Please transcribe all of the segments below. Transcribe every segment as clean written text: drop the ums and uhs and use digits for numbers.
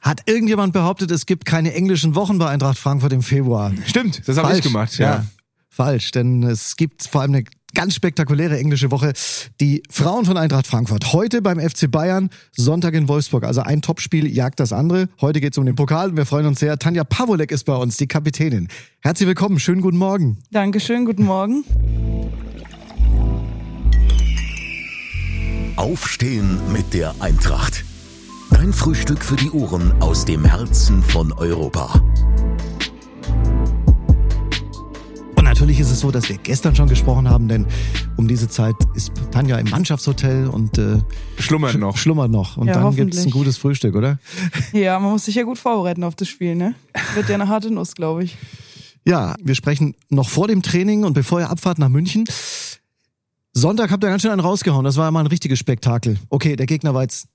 Hat irgendjemand behauptet, es gibt keine englischen Wochen bei Eintracht Frankfurt im Februar? Stimmt, das habe ich gemacht. Ja, falsch, denn es gibt vor allem eine ganz spektakuläre englische Woche. Die Frauen von Eintracht Frankfurt. Heute beim FC Bayern, Sonntag in Wolfsburg. Also ein Topspiel jagt das andere. Heute geht's um den Pokal und wir freuen uns sehr. Tanja Pawolek ist bei uns, die Kapitänin. Herzlich willkommen, schönen guten Morgen. Dankeschön, guten Morgen. Aufstehen mit der Eintracht. Dein Frühstück für die Ohren aus dem Herzen von Europa. Und natürlich ist es so, dass wir gestern schon gesprochen haben, denn um diese Zeit ist Tanja im Mannschaftshotel und schlummert noch. Und ja, dann gibt's ein gutes Frühstück, oder? Ja, man muss sich ja gut vorbereiten auf das Spiel, ne? Wird ja eine harte Nuss, glaube ich. Ja, wir sprechen noch vor dem Training und bevor ihr abfahrt nach München. Sonntag habt ihr ganz schön einen rausgehauen. Das war ja mal ein richtiges Spektakel. Okay, der Gegner war jetzt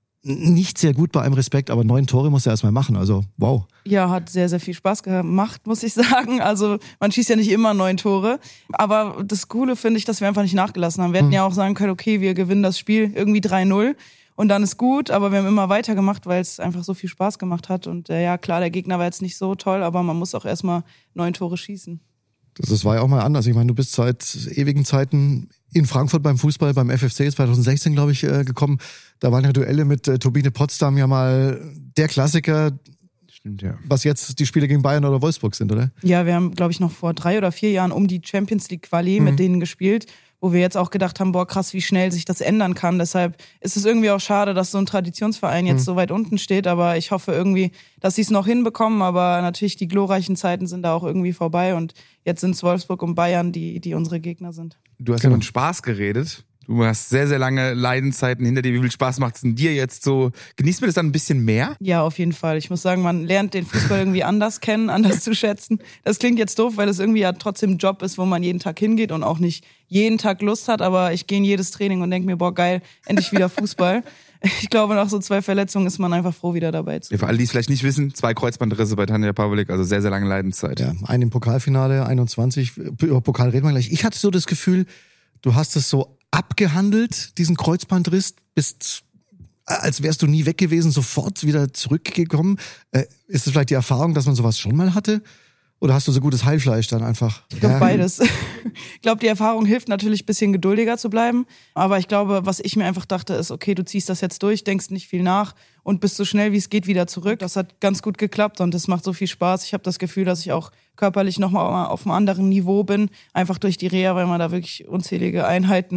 nicht sehr gut, bei allem Respekt, aber 9 Tore muss er erstmal machen. Also, wow. Ja, hat sehr, sehr viel Spaß gemacht, muss ich sagen. Also, man schießt ja nicht immer 9 Tore. Aber das Coole finde ich, dass wir einfach nicht nachgelassen haben. Wir hätten ja auch sagen können, okay, wir gewinnen das Spiel irgendwie 3-0 und dann ist gut. Aber wir haben immer weitergemacht, weil es einfach so viel Spaß gemacht hat. Und ja, klar, der Gegner war jetzt nicht so toll, aber man muss auch erstmal 9 Tore schießen. Das war ja auch mal anders. Ich meine, du bist seit ewigen Zeiten in Frankfurt beim Fußball, beim FFC 2016, glaube ich, gekommen. Da waren ja Duelle mit Turbine Potsdam ja mal der Klassiker. Stimmt, ja. Was jetzt die Spiele gegen Bayern oder Wolfsburg sind, oder? Ja, wir haben, glaube ich, noch vor 3 oder 4 Jahren um die Champions League Quali mit denen gespielt, wo wir jetzt auch gedacht haben, boah, krass, wie schnell sich das ändern kann. Deshalb ist es irgendwie auch schade, dass so ein Traditionsverein jetzt so weit unten steht. Aber ich hoffe irgendwie, dass sie es noch hinbekommen. Aber natürlich, die glorreichen Zeiten sind da auch irgendwie vorbei. Und jetzt sind es Wolfsburg und Bayern, die unsere Gegner sind. Du hast ja von Spaß geredet. Du hast sehr, sehr lange Leidenszeiten hinter dir. Wie viel Spaß macht es denn dir jetzt so? Genießt man das dann ein bisschen mehr? Ja, auf jeden Fall. Ich muss sagen, man lernt den Fußball irgendwie anders kennen, anders zu schätzen. Das klingt jetzt doof, weil es irgendwie ja trotzdem ein Job ist, wo man jeden Tag hingeht und auch nicht jeden Tag Lust hat. Aber ich gehe in jedes Training und denke mir, boah, geil, endlich wieder Fußball. Ich glaube, nach so 2 Verletzungen ist man einfach froh, wieder dabei zu sein. Ja, für alle, die es vielleicht nicht wissen, 2 Kreuzbandrisse bei Tanja Pawolek, also sehr, sehr lange Leidenszeit. Ja, einen im Pokalfinale, 21. Über Pokal reden wir gleich. Ich hatte so das Gefühl, du hast es so abgehandelt, diesen Kreuzbandriss, bist, als wärst du nie weg gewesen, sofort wieder zurückgekommen. Ist es vielleicht die Erfahrung, dass man sowas schon mal hatte? Oder hast du so gutes Heilfleisch dann einfach? Ich glaube beides. Ich glaube, die Erfahrung hilft natürlich, ein bisschen geduldiger zu bleiben. Aber ich glaube, was ich mir einfach dachte, ist, okay, du ziehst das jetzt durch, denkst nicht viel nach und bist so schnell wie es geht wieder zurück. Das hat ganz gut geklappt und das macht so viel Spaß. Ich habe das Gefühl, dass ich auch körperlich nochmal auf einem anderen Niveau bin. Einfach durch die Reha, weil man da wirklich unzählige Einheiten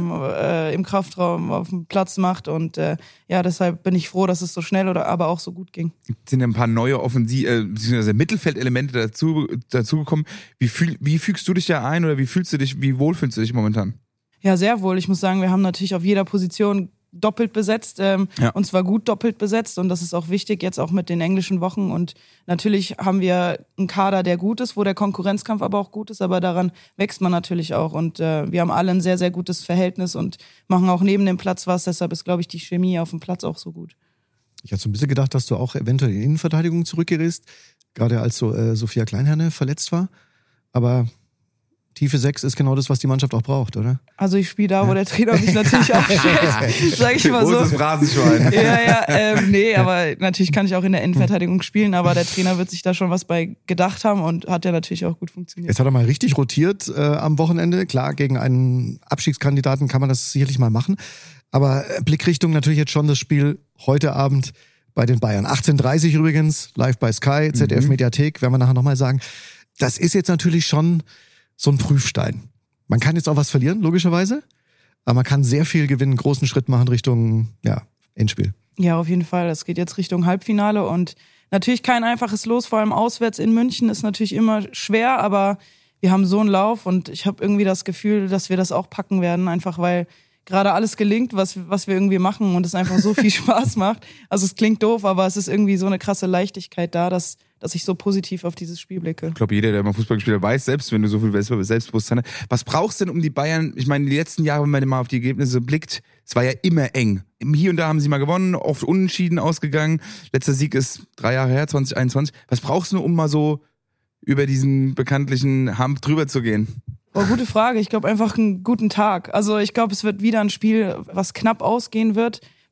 im Kraftraum, auf dem Platz macht. Und ja, deshalb bin ich froh, dass es so schnell aber auch so gut ging. Es sind ja ein paar neue beziehungsweise Mittelfeldelemente dazugekommen. Wie fügst du dich da ein oder wie wohl fühlst du dich momentan? Ja, sehr wohl. Ich muss sagen, wir haben natürlich auf jeder Position doppelt besetzt, und zwar gut doppelt besetzt und das ist auch wichtig, jetzt auch mit den englischen Wochen und natürlich haben wir einen Kader, der gut ist, wo der Konkurrenzkampf aber auch gut ist, aber daran wächst man natürlich auch und wir haben alle ein sehr, sehr gutes Verhältnis und machen auch neben dem Platz was, deshalb ist, glaube ich, die Chemie auf dem Platz auch so gut. Ich hatte so ein bisschen gedacht, dass du auch eventuell in die Innenverteidigung zurückgerätst, gerade als Sophia Kleinherne verletzt war, aber tiefe 6 ist genau das, was die Mannschaft auch braucht, oder? Also ich spiele da, wo der Trainer mich natürlich aufstellt, sag ich mal so. Großes Phrasenschwein. Nee, aber natürlich kann ich auch in der Innenverteidigung spielen, aber der Trainer wird sich da schon was bei gedacht haben und hat ja natürlich auch gut funktioniert. Jetzt hat er mal richtig rotiert am Wochenende. Klar, gegen einen Abstiegskandidaten kann man das sicherlich mal machen, aber Blickrichtung natürlich jetzt schon das Spiel heute Abend bei den Bayern. 18:30 übrigens, live bei Sky, ZDF Mediathek, werden wir nachher nochmal sagen. Das ist jetzt natürlich schon so ein Prüfstein. Man kann jetzt auch was verlieren, logischerweise, aber man kann sehr viel gewinnen, großen Schritt machen Richtung Endspiel. Ja, auf jeden Fall. Das geht jetzt Richtung Halbfinale und natürlich kein einfaches Los, vor allem auswärts in München ist natürlich immer schwer, aber wir haben so einen Lauf und ich habe irgendwie das Gefühl, dass wir das auch packen werden, einfach weil gerade alles gelingt, was wir irgendwie machen und es einfach so viel Spaß macht. Also es klingt doof, aber es ist irgendwie so eine krasse Leichtigkeit da, dass ich so positiv auf dieses Spiel blicke. Ich glaube, jeder, der mal Fußball gespielt hat, weiß, selbst wenn du so viel Selbstbewusstsein hast. Was brauchst du denn um die Bayern? Ich meine, die letzten Jahre, wenn man mal auf die Ergebnisse blickt, es war ja immer eng. Hier und da haben sie mal gewonnen, oft unentschieden ausgegangen. Letzter Sieg ist 3 Jahre her, 2021. Was brauchst du, um mal so über diesen bekanntlichen Hump drüber zu gehen? Oh, gute Frage. Ich glaube einfach einen guten Tag. Also ich glaube, es wird wieder ein Spiel, was knapp ausgehen wird,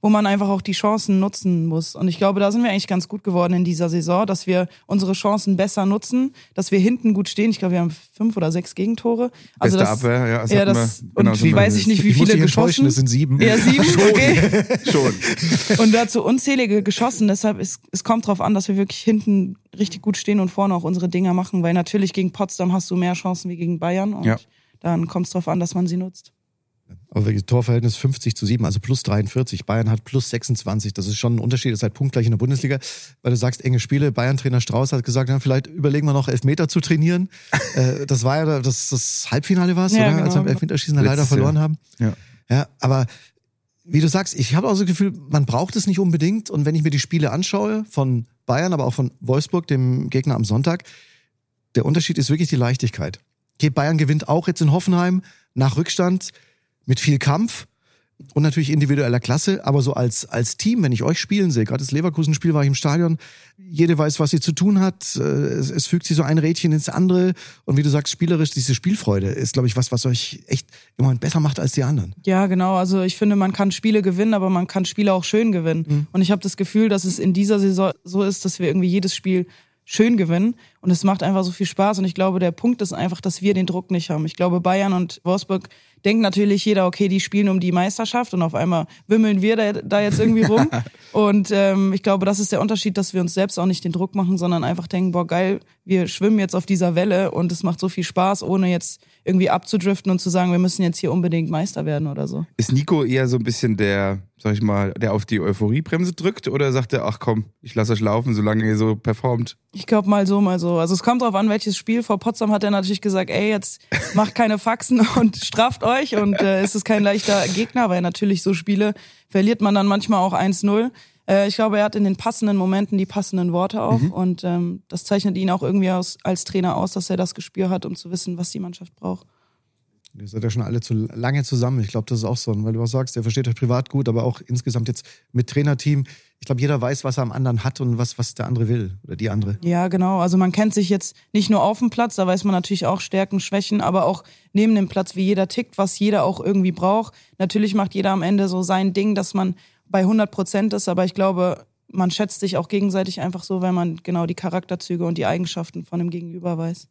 wo man einfach auch die Chancen nutzen muss. Und ich glaube, da sind wir eigentlich ganz gut geworden in dieser Saison, dass wir unsere Chancen besser nutzen, dass wir hinten gut stehen. Ich glaube, wir haben 5 oder 6 Gegentore. Also beste Abwehr, ja. Und wie weiß ich nicht, wie viele geschossen. Das sind 7. Ja, 7, okay. Schon. Und dazu unzählige geschossen. Deshalb, es kommt drauf an, dass wir wirklich hinten richtig gut stehen und vorne auch unsere Dinger machen. Weil natürlich gegen Potsdam hast du mehr Chancen wie gegen Bayern. Und dann kommt es drauf an, dass man sie nutzt. Aber wirklich Torverhältnis 50-7, also plus 43. Bayern hat plus 26. Das ist schon ein Unterschied, das ist halt punktgleich in der Bundesliga, weil du sagst, enge Spiele. Bayern-Trainer Strauß hat gesagt, ja, vielleicht überlegen wir noch Elfmeter zu trainieren. Das war ja das Halbfinale war es, oder? Genau. Als wir im Elfmeterschießen leider verloren haben. Ja, aber wie du sagst, ich habe auch so das Gefühl, man braucht es nicht unbedingt. Und wenn ich mir die Spiele anschaue von Bayern, aber auch von Wolfsburg, dem Gegner am Sonntag, der Unterschied ist wirklich die Leichtigkeit. Okay, Bayern gewinnt auch jetzt in Hoffenheim nach Rückstand, mit viel Kampf und natürlich individueller Klasse, aber so als Team, wenn ich euch spielen sehe, gerade das Leverkusen-Spiel war ich im Stadion, jede weiß, was sie zu tun hat, es fügt sich so ein Rädchen ins andere und wie du sagst, spielerisch, diese Spielfreude ist, glaube ich, was euch echt im Moment besser macht als die anderen. Ja, genau, also ich finde, man kann Spiele gewinnen, aber man kann Spiele auch schön gewinnen. Und ich habe das Gefühl, dass es in dieser Saison so ist, dass wir irgendwie jedes Spiel schön gewinnen und es macht einfach so viel Spaß und ich glaube, der Punkt ist einfach, dass wir den Druck nicht haben. Ich glaube, Bayern und Wolfsburg denkt natürlich jeder, okay, die spielen um die Meisterschaft und auf einmal wimmeln wir da jetzt irgendwie rum und ich glaube, das ist der Unterschied, dass wir uns selbst auch nicht den Druck machen, sondern einfach denken, boah geil, wir schwimmen jetzt auf dieser Welle und es macht so viel Spaß, ohne jetzt irgendwie abzudriften und zu sagen, wir müssen jetzt hier unbedingt Meister werden oder so. Ist Nico eher so ein bisschen der, sag ich mal, der auf die Euphoriebremse drückt oder sagt er, ach komm, ich lasse euch laufen, solange ihr so performt? Ich glaube mal so, mal so. Also es kommt drauf an, welches Spiel. Vor Potsdam hat er natürlich gesagt, ey, jetzt macht keine Faxen und straft euch und es ist kein leichter Gegner, weil natürlich so Spiele verliert man dann manchmal auch 1-0. Ich glaube, er hat in den passenden Momenten die passenden Worte auch und das zeichnet ihn auch irgendwie als Trainer aus, dass er das Gespür hat, um zu wissen, was die Mannschaft braucht. Ihr seid ja schon alle zu lange zusammen. Ich glaube, das ist auch so, weil du auch sagst, der versteht euch privat gut, aber auch insgesamt jetzt mit Trainerteam. Ich glaube, jeder weiß, was er am anderen hat und was der andere will oder die andere. Ja, genau. Also man kennt sich jetzt nicht nur auf dem Platz, da weiß man natürlich auch Stärken, Schwächen, aber auch neben dem Platz, wie jeder tickt, was jeder auch irgendwie braucht. Natürlich macht jeder am Ende so sein Ding, dass man bei 100% ist, aber ich glaube, man schätzt sich auch gegenseitig einfach so, weil man genau die Charakterzüge und die Eigenschaften von dem Gegenüber weiß.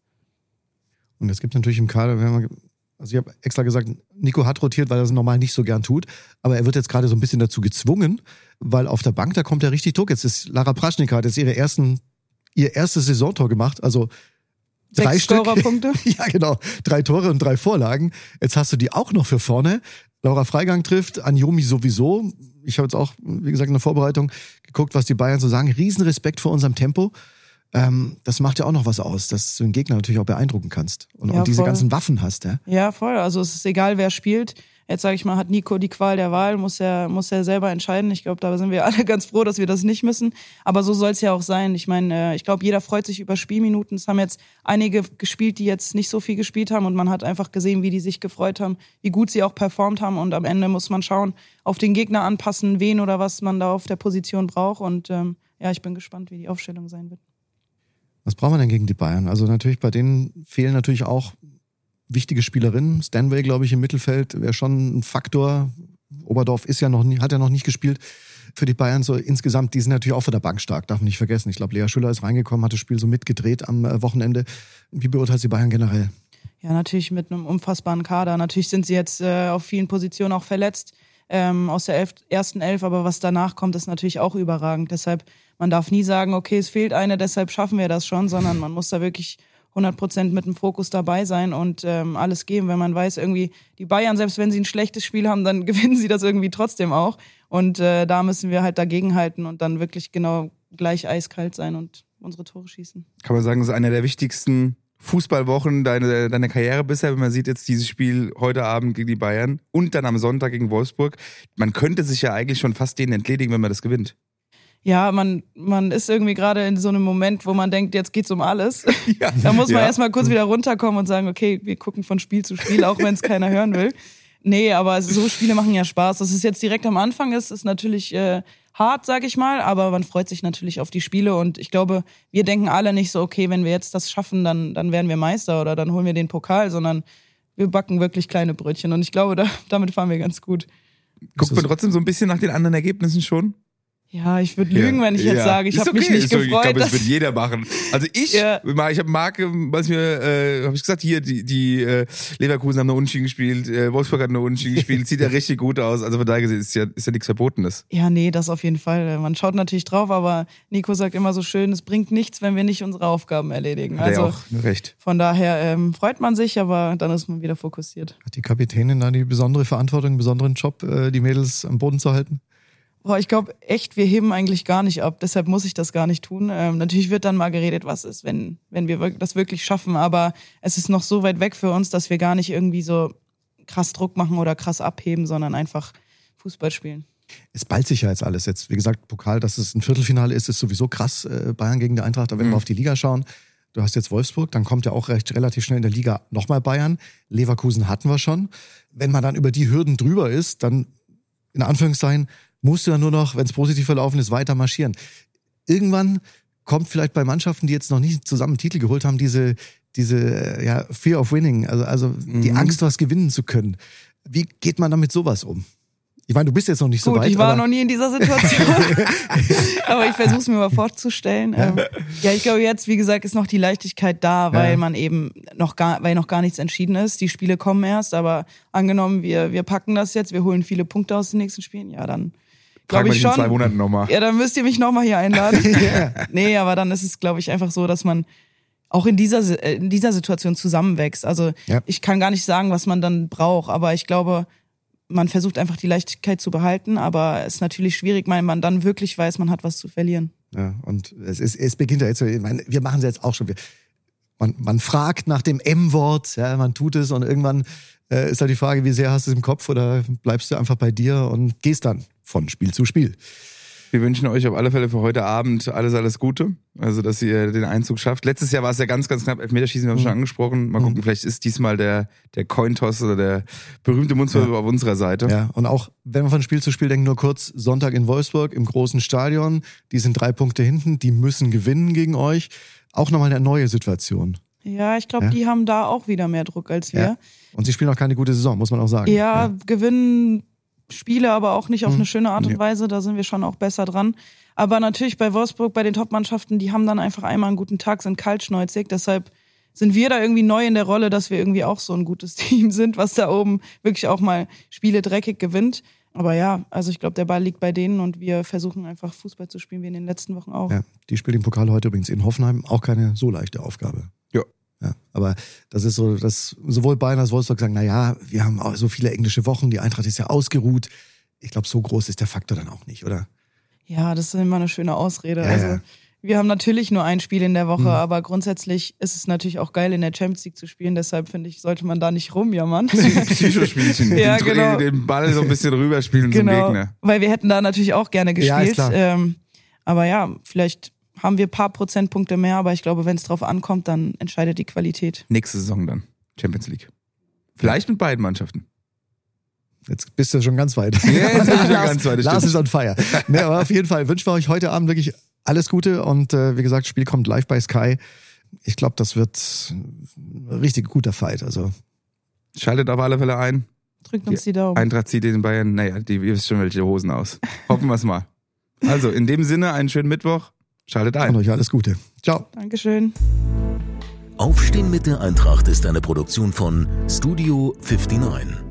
Und es gibt natürlich im Kader, also ich habe extra gesagt, Nico hat rotiert, weil er es normal nicht so gern tut, aber er wird jetzt gerade so ein bisschen dazu gezwungen, weil auf der Bank, da kommt er richtig Druck. Jetzt ist Lara Praschnik hat jetzt ihr erstes Saisontor gemacht, also 3 6 Stück. Scorerpunkte. Ja, genau. 3 Tore und 3 Vorlagen. Jetzt hast du die auch noch für vorne. Laura Freigang trifft, Anjomi sowieso. Ich habe jetzt auch, wie gesagt, in der Vorbereitung geguckt, was die Bayern so sagen. Riesenrespekt vor unserem Tempo. Das macht ja auch noch was aus, dass du den Gegner natürlich auch beeindrucken kannst und Ja, diese voll. ganzen Waffen hast. Ja? Ja, voll. Also es ist egal, wer spielt. Jetzt sage ich mal, hat Nico die Qual der Wahl, muss er selber entscheiden. Ich glaube, da sind wir alle ganz froh, dass wir das nicht müssen. Aber so soll es ja auch sein. Ich meine, ich glaube, jeder freut sich über Spielminuten. Es haben jetzt einige gespielt, die jetzt nicht so viel gespielt haben und man hat einfach gesehen, wie die sich gefreut haben, wie gut sie auch performt haben und am Ende muss man schauen, auf den Gegner anpassen, wen oder was man da auf der Position braucht und ja, ich bin gespannt, wie die Aufstellung sein wird. Was brauchen wir denn gegen die Bayern? Also natürlich, bei denen fehlen natürlich auch wichtige Spielerinnen. Stanway, glaube ich, im Mittelfeld wäre schon ein Faktor. Oberdorf hat ja noch nicht gespielt für die Bayern. So insgesamt, die sind natürlich auch von der Bank stark, darf man nicht vergessen. Ich glaube, Lea Schüller ist reingekommen, hat das Spiel so mitgedreht am Wochenende. Wie beurteilt sie Bayern generell? Ja, natürlich mit einem unfassbaren Kader. Natürlich sind sie jetzt auf vielen Positionen auch verletzt aus der ersten Elf, aber was danach kommt, ist natürlich auch überragend. Deshalb, man darf nie sagen, okay, es fehlt eine, deshalb schaffen wir das schon, sondern man muss da wirklich 100% mit dem Fokus dabei sein und alles geben, wenn man weiß, irgendwie die Bayern, selbst wenn sie ein schlechtes Spiel haben, dann gewinnen sie das irgendwie trotzdem auch und da müssen wir halt dagegenhalten und dann wirklich genau gleich eiskalt sein und unsere Tore schießen. Kann man sagen, das ist eine der wichtigsten Fußballwochen deiner Karriere bisher, wenn man sieht jetzt dieses Spiel heute Abend gegen die Bayern und dann am Sonntag gegen Wolfsburg. Man könnte sich ja eigentlich schon fast denen entledigen, wenn man das gewinnt. Ja, man ist irgendwie gerade in so einem Moment, wo man denkt, jetzt geht's um alles. Ja, da muss man erstmal kurz wieder runterkommen und sagen, okay, wir gucken von Spiel zu Spiel, auch wenn es keiner hören will. Nee, aber so Spiele machen ja Spaß. Dass es jetzt direkt am Anfang ist natürlich hart, sag ich mal, aber man freut sich natürlich auf die Spiele und ich glaube, wir denken alle nicht so, okay, wenn wir jetzt das schaffen, dann werden wir Meister oder dann holen wir den Pokal, sondern wir backen wirklich kleine Brötchen und ich glaube, damit fahren wir ganz gut. Guckt man trotzdem so ein bisschen nach den anderen Ergebnissen schon? Ja, ich würde lügen, wenn ich jetzt sage, ich habe mich nicht gefreut. Ich glaube, das wird jeder machen. Also ich habe Marke, habe ich gesagt, hier, die Leverkusen haben eine Unentschieden gespielt, Wolfsburg hat eine Unentschieden gespielt, sieht ja richtig gut aus. Also von daher gesehen ist ja nichts Verbotenes. Ja, nee, das auf jeden Fall. Man schaut natürlich drauf, aber Nico sagt immer so schön, es bringt nichts, wenn wir nicht unsere Aufgaben erledigen. Hat er auch recht. Von daher freut man sich, aber dann ist man wieder fokussiert. Hat die Kapitänin da die besondere Verantwortung, einen besonderen Job, die Mädels am Boden zu halten? Boah, ich glaube echt, wir heben eigentlich gar nicht ab. Deshalb muss ich das gar nicht tun. Natürlich wird dann mal geredet, was ist, wenn wir das wirklich schaffen. Aber es ist noch so weit weg für uns, dass wir gar nicht irgendwie so krass Druck machen oder krass abheben, sondern einfach Fußball spielen. Es ballt sich ja jetzt alles. Jetzt, wie gesagt, Pokal, dass es ein Viertelfinale ist sowieso krass. Bayern gegen die Eintracht. Aber wenn wir auf die Liga schauen, du hast jetzt Wolfsburg, dann kommt ja auch relativ schnell in der Liga nochmal Bayern. Leverkusen hatten wir schon. Wenn man dann über die Hürden drüber ist, dann in Anführungszeichen musst du ja nur noch, wenn es positiv verlaufen ist, weiter marschieren. Irgendwann kommt vielleicht bei Mannschaften, die jetzt noch nicht zusammen einen Titel geholt haben, diese Fear of Winning, also die Angst, was gewinnen zu können. Wie geht man damit sowas um? Ich meine, du bist jetzt noch nicht so weit. Ich war noch nie in dieser Situation, aber ich versuche es mir mal vorzustellen. Ja, ich glaube jetzt, wie gesagt, ist noch die Leichtigkeit da, weil man eben noch gar nichts entschieden ist. Die Spiele kommen erst, aber angenommen, wir packen das jetzt, wir holen viele Punkte aus den nächsten Spielen, ja, dann glaube ich schon. In 2 Monaten nochmal. Ja, dann müsst ihr mich nochmal hier einladen. Nee, aber dann ist es, glaube ich, einfach so, dass man auch in dieser Situation zusammenwächst. Also ich kann gar nicht sagen, was man dann braucht, aber ich glaube, man versucht einfach die Leichtigkeit zu behalten, aber es ist natürlich schwierig, weil man dann wirklich weiß, man hat was zu verlieren. Ja, und es beginnt ja jetzt, ich meine, wir machen es jetzt auch schon. Man fragt nach dem M-Wort, ja, man tut es und irgendwann ist halt die Frage, wie sehr hast du es im Kopf oder bleibst du einfach bei dir und gehst dann von Spiel zu Spiel. Wir wünschen euch auf alle Fälle für heute Abend alles Gute. Also, dass ihr den Einzug schafft. Letztes Jahr war es ja ganz, ganz knapp. Elfmeterschießen, wir haben es schon angesprochen. Mal gucken, vielleicht ist diesmal der Cointoss oder der berühmte Mundschutz auf unserer Seite. Ja, und auch, wenn wir von Spiel zu Spiel denken, nur kurz, Sonntag in Wolfsburg im großen Stadion. Die sind 3 Punkte hinten, die müssen gewinnen gegen euch. Auch nochmal eine neue Situation. Ja, ich glaube, die haben da auch wieder mehr Druck als wir. Ja. Und sie spielen auch keine gute Saison, muss man auch sagen. Ja, gewinnen Spiele, aber auch nicht auf eine schöne Art und Weise. Da sind wir schon auch besser dran. Aber natürlich bei Wolfsburg, bei den Top-Mannschaften, die haben dann einfach einmal einen guten Tag, sind kaltschnäuzig. Deshalb sind wir da irgendwie neu in der Rolle, dass wir irgendwie auch so ein gutes Team sind, was da oben wirklich auch mal Spiele dreckig gewinnt. Aber ja, also ich glaube, der Ball liegt bei denen und wir versuchen einfach Fußball zu spielen, wie in den letzten Wochen auch. Ja, die spielen den Pokal heute übrigens in Hoffenheim. Auch keine so leichte Aufgabe. Ja, aber das ist so, dass sowohl Bayern als Wolfsburg sagen, naja, wir haben auch so viele englische Wochen, die Eintracht ist ja ausgeruht. Ich glaube, so groß ist der Faktor dann auch nicht, oder? Ja, das ist immer eine schöne Ausrede. Ja, also wir haben natürlich nur ein Spiel in der Woche, aber grundsätzlich ist es natürlich auch geil, in der Champions League zu spielen. Deshalb finde ich, sollte man da nicht rumjammern. Psychospielchen, ja, genau. Den Ball so ein bisschen rüberspielen zum Gegner. Weil wir hätten da natürlich auch gerne gespielt. Ja, aber ja, vielleicht haben wir ein paar Prozentpunkte mehr, aber ich glaube, wenn es drauf ankommt, dann entscheidet die Qualität. Nächste Saison dann, Champions League. Vielleicht mit beiden Mannschaften. Jetzt bist du schon ganz weit. Ja, jetzt bin ich schon ganz weit. Lars ist on fire. Nee, aber auf jeden Fall wünschen wir euch heute Abend wirklich alles Gute und wie gesagt, Spiel kommt live bei Sky. Ich glaube, das wird ein richtig guter Fight. Also schaltet auf alle Fälle ein. Drückt uns die Daumen. Eintracht zieht den Bayern, naja, ihr wisst schon, welche Hosen aus. Hoffen wir es mal. Also, in dem Sinne, einen schönen Mittwoch. Schaltet ein. Und euch alles Gute. Ciao. Dankeschön. Aufstehen mit der Eintracht ist eine Produktion von Studio 59.